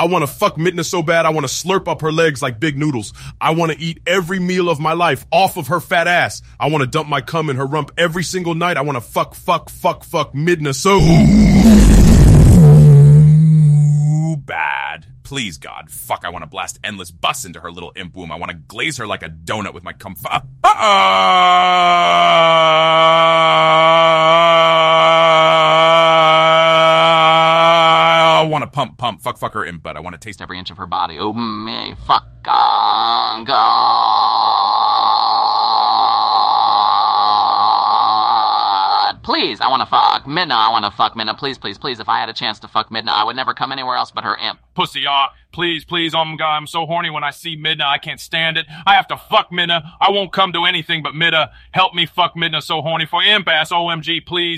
I want to fuck Midna so bad I want to slurp up her legs like big noodles. I want to eat every meal of my life off of her fat ass. I want to dump my cum in her rump every single night. I want to fuck Midna so bad. Please, God. Fuck, I want to blast endless bus into her little imp womb. I want to glaze her like a donut with my cum. I want to pump, fuck her imp butt. I want to taste every inch of her body. Oh, me, fuck, God. Please, I want to fuck Midna. I want to fuck Midna. Please. If I had a chance to fuck Midna, I would never come anywhere else but her imp. Pussy, please, oh my God, I'm so horny when I see Midna. I can't stand it. I have to fuck Midna. I won't come to anything but Midna. Help me fuck Midna, so horny for imp ass. OMG, please.